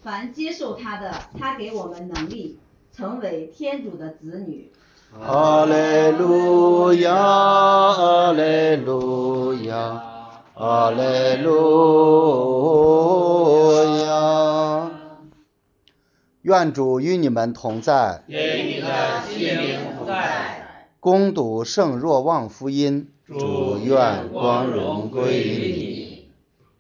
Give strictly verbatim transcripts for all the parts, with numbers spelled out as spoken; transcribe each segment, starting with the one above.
凡接受他的，他给我们能力，成为天主的子女。 哈利路亚，哈利路亚，哈利路亚。愿主与你们同在， 与你的心灵同在。 恭读圣若望福音，主愿光荣归于你。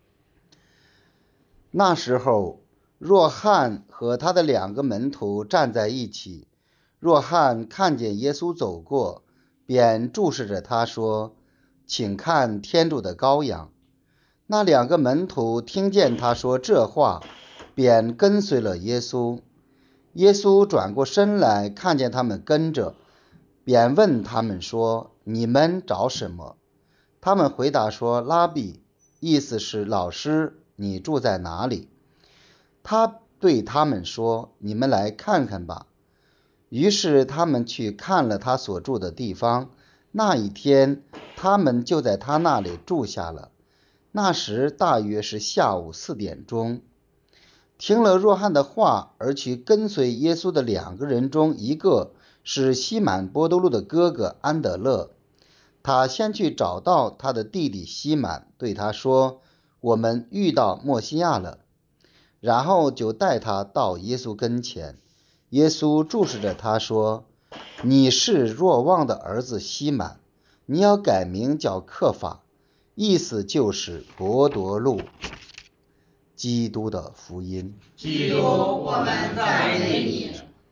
那时候，若翰和他的两个门徒站在一起。若翰看见耶稣走过，便注视着他说：“请看天主的羔羊。”那两个门徒听见他说这话，便跟随了耶稣。耶稣转过身来，看见他们跟着，便问他们说：“你们找什么？”他们回答说：“拉比，意思是老师，你住在哪里？”他对他们说：“你们来看看吧。”于是他们去看了他所住的地方。那一天，他们就在他那里住下了。那时大约是下午四点钟。听了若翰的话而去跟随耶稣的两个人中，一个是西满波多禄的哥哥安德勒。他先去找到他的弟弟西满，对他说：“我们遇到默西亚了。”然后就带他到耶稣跟前。耶稣注视着他说：“你是若望的儿子西满，你要改名叫刻法，意思就是伯多禄。”基督的福音。 基督，我们赞美你。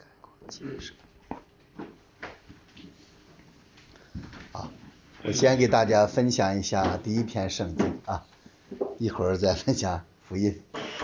好，我先给大家分享一下第一篇圣经啊，一会儿再分享福音。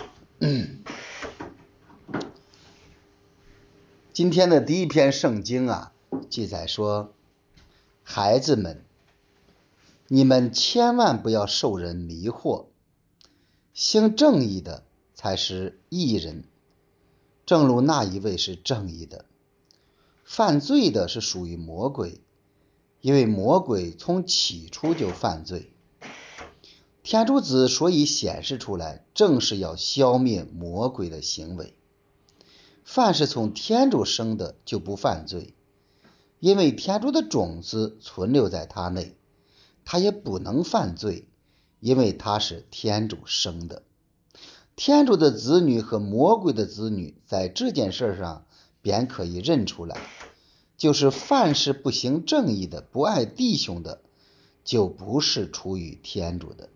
今天的第一篇圣经啊，记载说：“孩子们，你们千万不要受人迷惑，行正义的才是义人，正如那一位是正义的。犯罪的是属于魔鬼，因为魔鬼从起初就犯罪。天主子所以显示出来，正是要消灭魔鬼的行为。凡是从天主生的就不犯罪，因为天主的种子存留在他内，他也不能犯罪，因为他是天主生的。天主的子女和魔鬼的子女在这件事上便可以认出来，就是凡是不行正义的，不爱弟兄的，就不是出于天主的。”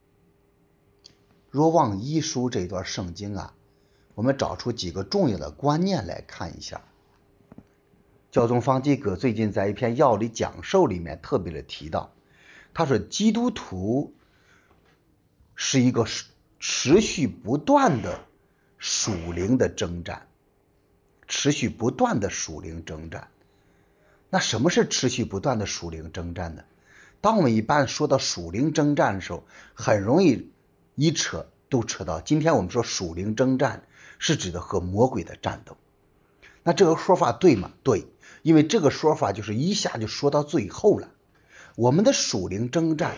若望一书这段圣经啊，我们找出几个重要的观念来看一下。教宗方济各最近在一篇要理讲授里面特别的提到，他说基督徒是一个持续不断的属灵的征战，持续不断的属灵征战。那什么是持续不断的属灵征战呢？当我们一般说到属灵征战的时候，很容易一扯都扯到今天我们说属灵征战是指的和魔鬼的战斗。那这个说法对吗？对，因为这个说法就是一下就说到最后了。我们的属灵征战，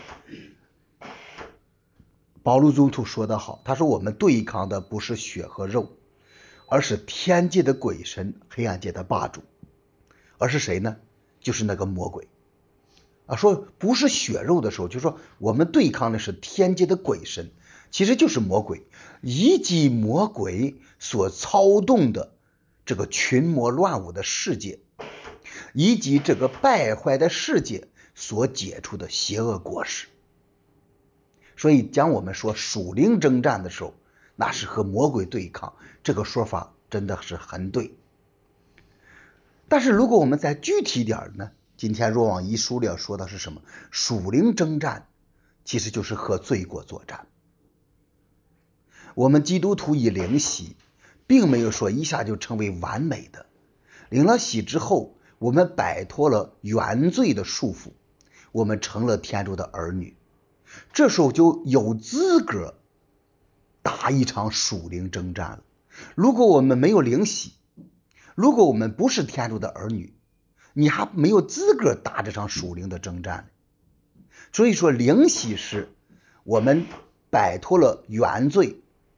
保禄宗徒说得好，他说我们对抗的不是血和肉，而是天界的鬼神，黑暗界的霸主。而是谁呢？就是那个魔鬼啊。说不是血肉的时候，就说我们对抗的是天界的鬼神，其实就是魔鬼，以及魔鬼所操纵的这个群魔乱舞的世界，以及这个败坏的世界所结出的邪恶果实。所以讲我们说属灵征战的时候，那是和魔鬼对抗，这个说法真的是很对。但是如果我们再具体点呢，今天若望一书里要说的是什么？属灵征战其实就是和罪过作战。我们基督徒以灵洗，并没有说一下就成为完美的。领了洗之后，我们摆脱了原罪的束缚，我们成了天主的儿女，这时候就有资格打一场属灵征战了。如果我们没有灵洗，如果我们不是天主的儿女，你还没有资格打这场属灵的征战。所以说灵洗是我们摆脱了原罪，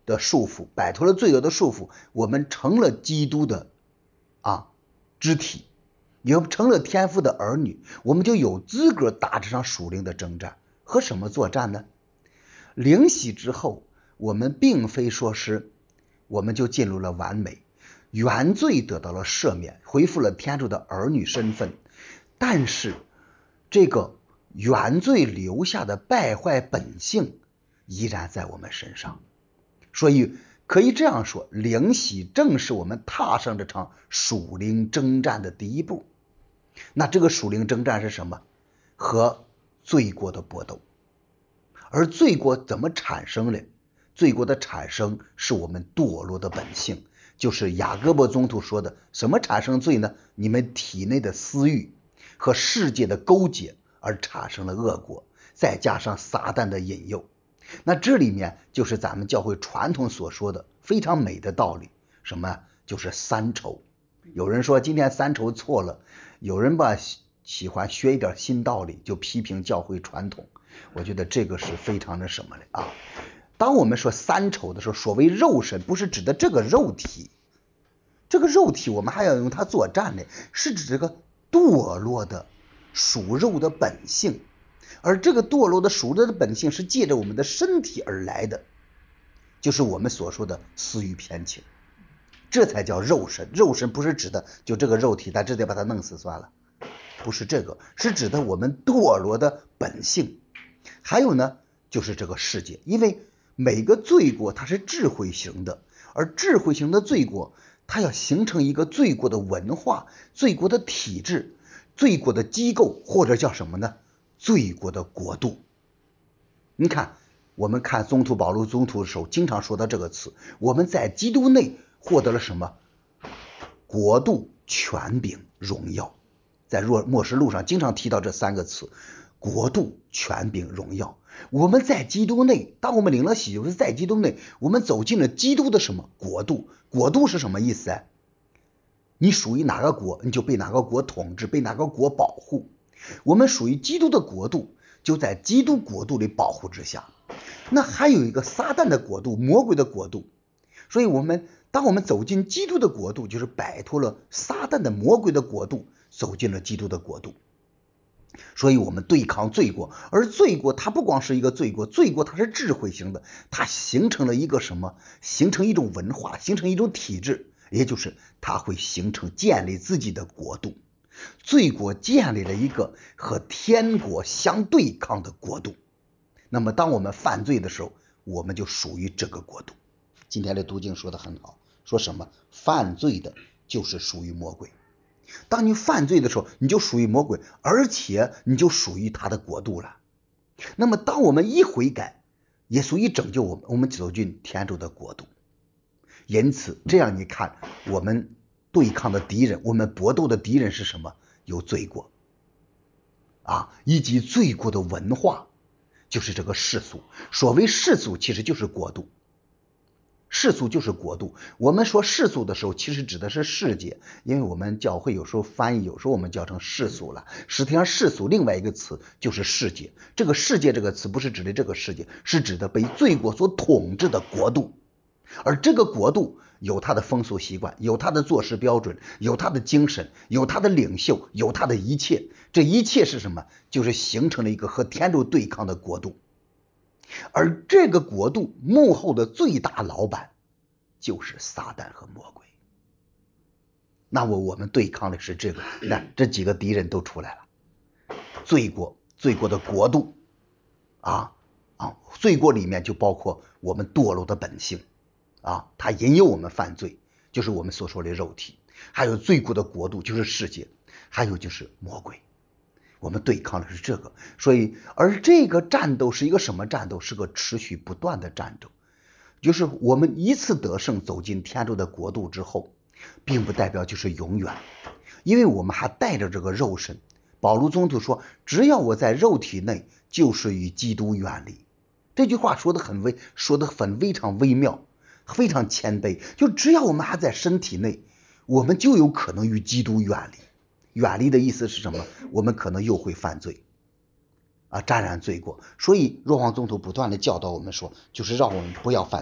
的束缚，摆脱了罪恶的束缚，我们成了基督的啊肢体，也成了天父的儿女，我们就有资格打这场属灵的征战。和什么作战呢？灵洗之后，我们并非说是我们就进入了完美，原罪得到了赦免，恢复了天主的儿女身份，但是这个原罪留下的败坏本性依然在我们身上。所以可以这样说，灵洗正是我们踏上这场属灵征战的第一步。那这个属灵征战是什么？和罪过的搏斗。而罪过怎么产生的？罪过的产生是我们堕落的本性，就是雅各伯宗徒说的，什么产生罪呢？你们体内的私欲和世界的勾结而产生了恶果，再加上撒旦的引诱。那这里面就是咱们教会传统所说的非常美的道理，什么？就是三筹。有人说今天三筹错了，有人吧喜欢学一点新道理，就批评教会传统。我觉得这个是非常的什么的啊？当我们说三筹的时候，所谓肉身不是指的这个肉体，这个肉体我们还要用它作战呢，是指这个堕落的属肉的本性。而这个堕落的属肉的本性是借着我们的身体而来的，就是我们所说的私欲偏情，这才叫肉身。肉身不是指的就这个肉体，咱直接把它弄死算了，不是这个，是指的我们堕落的本性。还有呢，就是这个世界，因为每个罪过它是智慧型的，而智慧型的罪过它要形成一个罪过的文化、罪过的体制、罪过的机构，或者叫什么呢？罪过的国度。你看我们看宗徒保禄宗徒的时候经常说到这个词，我们在基督内获得了什么？国度、权柄、荣耀。在默示录上经常提到这三个词，国度、权柄、荣耀。我们在基督内，当我们领了洗，就是在基督内，我们走进了基督的什么国度？国度是什么意思啊？你属于哪个国，你就被哪个国统治，被哪个国保护。我们属于基督的国度，就在基督国度里保护之下。那还有一个撒旦的国度，魔鬼的国度。所以我们当我们走进基督的国度，就是摆脱了撒旦的魔鬼的国度，走进了基督的国度。所以我们对抗罪过，而罪过它不光是一个罪过，罪过它是智慧型的，它形成了一个什么？形成一种文化，形成一种体制，也就是它会形成建立自己的国度。罪过建立了一个和天国相对抗的国度，那么当我们犯罪的时候，我们就属于这个国度。今天的读经说得很好，说什么？犯罪的就是属于魔鬼。当你犯罪的时候，你就属于魔鬼，而且你就属于他的国度了。那么当我们一悔改，耶稣一拯救我们，我们走进天主的国度。因此这样你看，我们对抗的敌人，我们搏斗的敌人是什么？有罪过啊，以及罪过的文化，就是这个世俗。所谓世俗其实就是国度，世俗就是国度。我们说世俗的时候，其实指的是世界，因为我们教会有时候翻译，有时候我们叫成世俗了。实际上世俗另外一个词就是世界，这个世界这个词不是指的这个世界，是指的被罪过所统治的国度。而这个国度有它的风俗习惯，有它的做事标准，有它的精神，有它的领袖，有它的一切。这一切是什么？就是形成了一个和天主对抗的国度。而这个国度幕后的最大老板就是撒旦和魔鬼。那么我们对抗的是这个，那这几个敌人都出来了。罪过，罪过的国度啊啊，罪过里面就包括我们堕落的本性啊，它引诱我们犯罪，就是我们所说的肉体。还有罪过的国度就是世界，还有就是魔鬼。我们对抗的是这个，所以而这个战斗是一个什么战斗？是个持续不断的战斗。就是我们一次得胜走进天主的国度之后，并不代表就是永远，因为我们还带着这个肉身。保禄宗徒说，只要我在肉体内，就是与基督远离。这句话说得很微，说得很非常微妙，非常谦卑。就只要我们还在身体内，我们就有可能与基督远离。远离的意思是什么？我们可能又会犯罪啊，沾染罪过。所以若望宗徒不断的教导我们说，就是让我们不要犯罪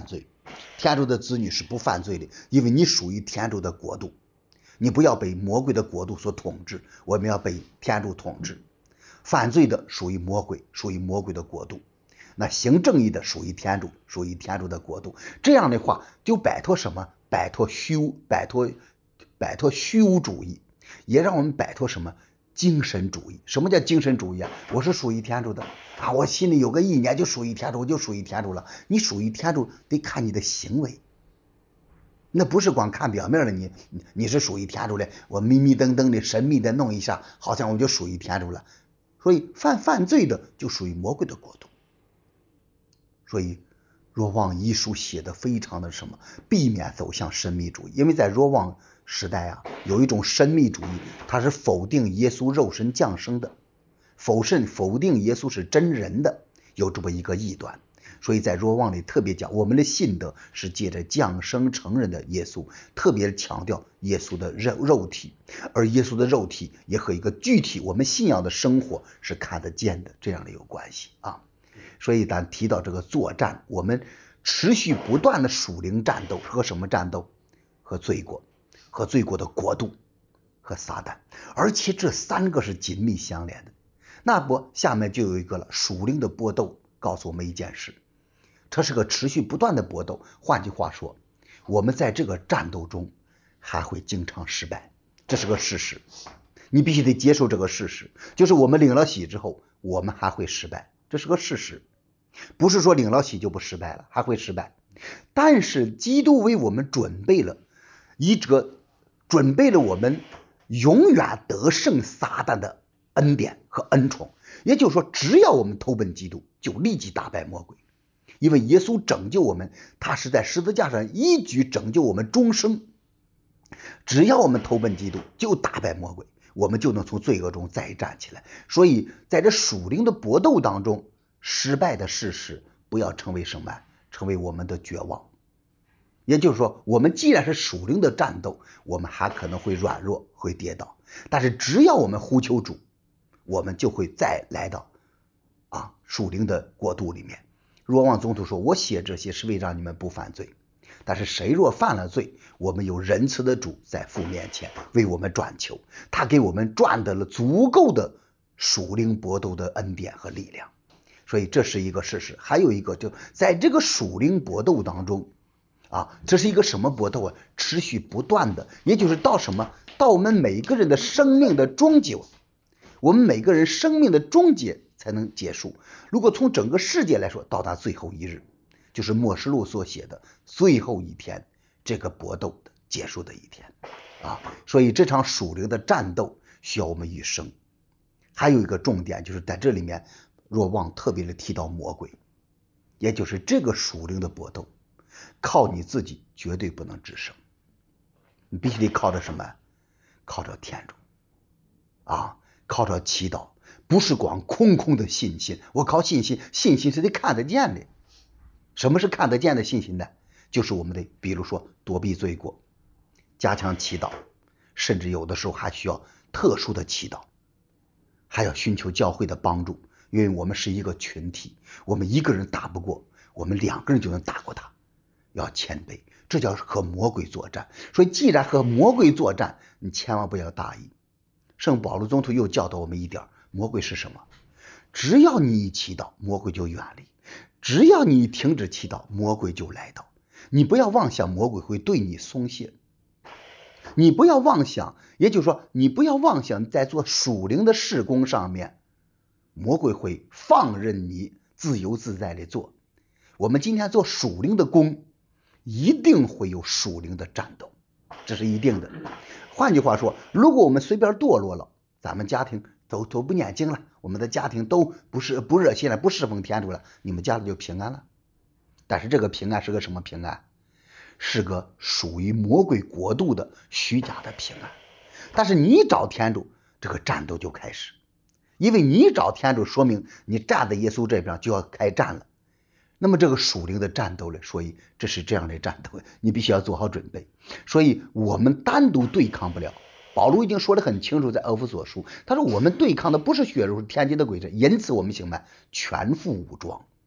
天主的子女是不犯罪的，因为你属于天主的国度，你不要被魔鬼的国度所统治，我们要被天主统治。犯罪的属于魔鬼，属于魔鬼的国度。那行正义的属于天主，属于天主的国度。这样的话就摆脱什么？摆脱虚无，摆脱摆脱虚无主义，也让我们摆脱什么？精神主义。什么叫精神主义啊？我是属于天主的啊，我心里有个意念就属于天主，我就属于天主了。你属于天主得看你的行为，那不是光看表面的，你你是属于天主的，我迷迷瞪瞪的神秘的弄一下，好像我就属于天主了。所以犯犯罪的就属于魔鬼的国度。所以若望一书写的非常的什么，避免走向神秘主义。因为在若望时代啊，有一种神秘主义，它是否定耶稣肉身降生的，否认否定耶稣是真人的，有这么一个异端。所以在若望里特别讲，我们的信德是借着降生成人的耶稣，特别强调耶稣的肉肉体，而耶稣的肉体也和一个具体我们信仰的生活是看得见的，这样的有关系啊。所以咱提到这个作战，我们持续不断的属灵战斗，和什么战斗？和罪国，和罪国的国度，和撒旦，而且这三个是紧密相连的。那不下面就有一个了，属灵的搏斗告诉我们一件事，这是个持续不断的搏斗。换句话说，我们在这个战斗中还会经常失败，这是个事实，你必须得接受这个事实，就是我们领了洗之后，我们还会失败，这是个事实。不是说领了洗就不失败了，还会失败。但是基督为我们准备了一个准备了我们永远得胜撒旦的恩典和恩宠。也就是说，只要我们投奔基督，就立即打败魔鬼。因为耶稣拯救我们，他是在十字架上一举拯救我们终生。只要我们投奔基督，就打败魔鬼，我们就能从罪恶中再站起来。所以在这属灵的搏斗当中，失败的事实不要成为什么？成为我们的绝望。也就是说，我们既然是属灵的战斗，我们还可能会软弱，会跌倒。但是只要我们呼求主，我们就会再来到啊属灵的国度里面。若望宗徒说，我写这些是为让你们不犯罪。但是谁若犯了罪，我们有仁慈的主在父面前为我们转求，他给我们赚得了足够的属灵搏斗的恩典和力量。所以这是一个事实。还有一个，就在这个属灵搏斗当中啊，这是一个什么搏斗啊？持续不断的，也就是到什么？到我们每个人的生命的终结，我们每个人生命的终结才能结束。如果从整个世界来说，到达最后一日，就是默示录所写的最后一天，这个搏斗的结束的一天啊。所以这场属灵的战斗需要我们一生。还有一个重点，就是在这里面若望特别的提到魔鬼，也就是这个属灵的搏斗，靠你自己绝对不能制胜，你必须得靠着什么？靠着天主啊，靠着祈祷，不是光空空的信心。我靠信心，信心是得看得见的。什么是看得见的信心呢？就是我们的，比如说躲避罪过，加强祈祷，甚至有的时候还需要特殊的祈祷，还要寻求教会的帮助。因为我们是一个群体，我们一个人打不过，我们两个人就能打过他。要谦卑，这叫和魔鬼作战。所以既然和魔鬼作战，你千万不要大意。圣保禄宗徒又教导我们一点，魔鬼是什么？只要你一祈祷，魔鬼就远离；只要你一停止祈祷，魔鬼就来到。你不要妄想魔鬼会对你松懈，你不要妄想，也就是说，你不要妄想在做属灵的事工上面，魔鬼会放任你自由自在的做。我们今天做属灵的工，一定会有属灵的战斗，这是一定的。换句话说，如果我们随便堕落了，咱们家庭都都不念经了，我们的家庭都不是不热心了，不侍奉天主了，你们家里就平安了。但是这个平安是个什么平安？是个属于魔鬼国度的虚假的平安。但是你找天主，这个战斗就开始。因为你找天主，说明你站在耶稣这边就要开战了。那么这个属灵的战斗了，所以这是这样的战斗，你必须要做好准备。所以我们单独对抗不了。保罗已经说得很清楚，在俄弗所书，他说我们对抗的不是血肉，是天机的鬼神，因此我们行吗？全副武装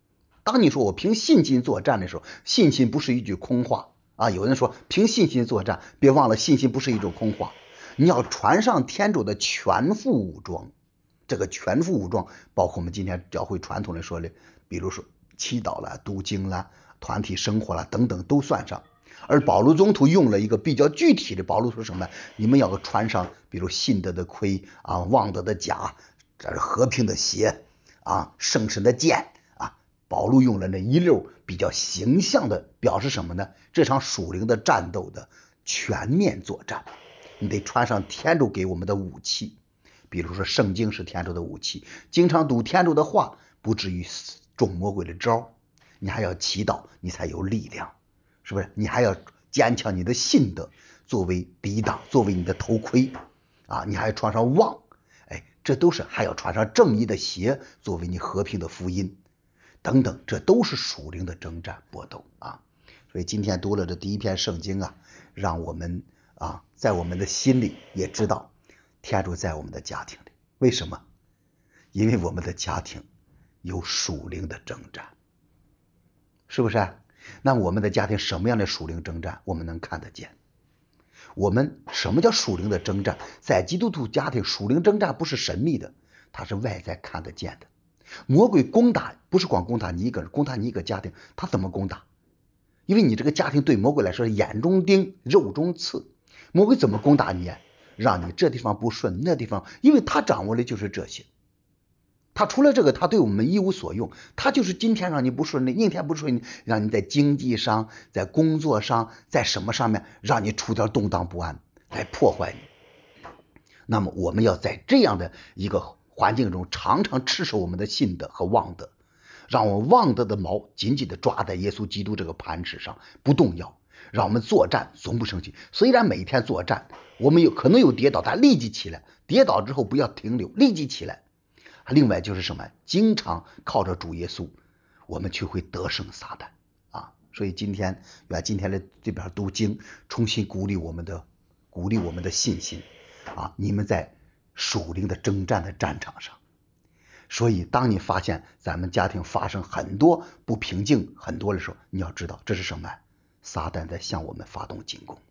当你说我凭信心作战的时候，信心不是一句空话啊。有人说凭信心作战，别忘了信心不是一种空话，你要穿上天主的全副武装。这个全副武装包括我们今天教会传统的说的，比如说祈祷啦、读经啦、团体生活啦等等都算上。而保禄宗徒用了一个比较具体的，保禄说什么？你们要穿上，比如信德的盔啊、望德的甲，这是和平的鞋啊、圣神的剑啊。保禄用了那一溜比较形象的表示什么呢？这场属灵的战斗的全面作战，你得穿上天主给我们的武器。比如说圣经是天主的武器，经常读天主的话，不至于中魔鬼的招。你还要祈祷，你才有力量，是不是？你还要坚强你的信德作为抵挡，作为你的头盔啊！你还要穿上望，哎，这都是还要穿上正义的鞋，作为你和平的福音等等，这都是属灵的征战搏斗啊！所以今天读了这第一篇圣经啊，让我们啊在我们的心里也知道天主在我们的家庭里。为什么？因为我们的家庭有属灵的征战，是不是？那我们的家庭什么样的属灵征战我们能看得见？我们什么叫属灵的征战？在基督徒家庭，属灵征战不是神秘的，它是外在看得见的。魔鬼攻打不是光攻打你一个人，攻打你一个家庭，他怎么攻打？因为你这个家庭对魔鬼来说眼中钉肉中刺，魔鬼怎么攻打你？让你这地方不顺，那地方，因为他掌握的就是这些。他除了这个，他对我们一无所用。他就是今天让你不顺利，明天不顺利，让你在经济上，在工作上，在什么上面让你出点动荡不安，来破坏你。那么我们要在这样的一个环境中，常常持守我们的信德和望德，让我们望德的锚紧紧的抓在耶稣基督这个磐石上，不动摇。让我们作战从不生气，虽然每天作战我们有可能有跌倒，但立即起来，跌倒之后不要停留，立即起来。另外就是什么？经常靠着主耶稣，我们就会得胜撒旦啊！所以今天愿今天的这边读经，重新鼓励我们的鼓励我们的信心啊！你们在属灵的征战的战场上，所以当你发现咱们家庭发生很多不平静很多的时候，你要知道这是什么？撒旦在向我们发动进攻。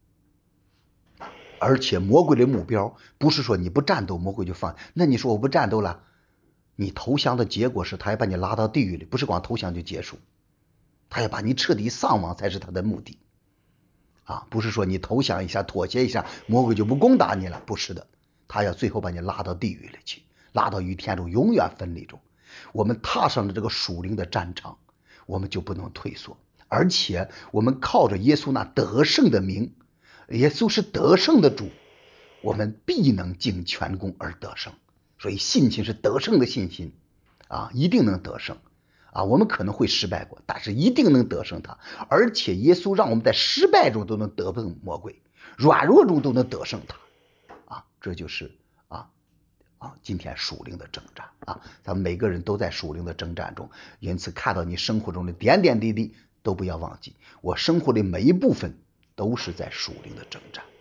而且魔鬼的目标不是说你不战斗魔鬼就放，那你说我不战斗了，你投降的结果是他要把你拉到地狱里，不是光投降就结束，他要把你彻底丧亡才是他的目的啊！不是说你投降一下妥协一下魔鬼就不攻打你了，不是的，他要最后把你拉到地狱里去，拉到与天主永远分离中。我们踏上了这个属灵的战场，我们就不能退缩，而且我们靠着耶稣那得胜的名，耶稣是得胜的主，我们必能尽全功而得胜。所以信心是得胜的信心啊，一定能得胜啊！我们可能会失败过，但是一定能得胜他。而且耶稣让我们在失败中都能得胜魔鬼，软弱中都能得胜他啊！这就是啊啊今天属灵的征战啊！咱们每个人都在属灵的征战中，因此看到你生活中的点点滴滴都不要忘记，我生活的每一部分都是在属灵的征战。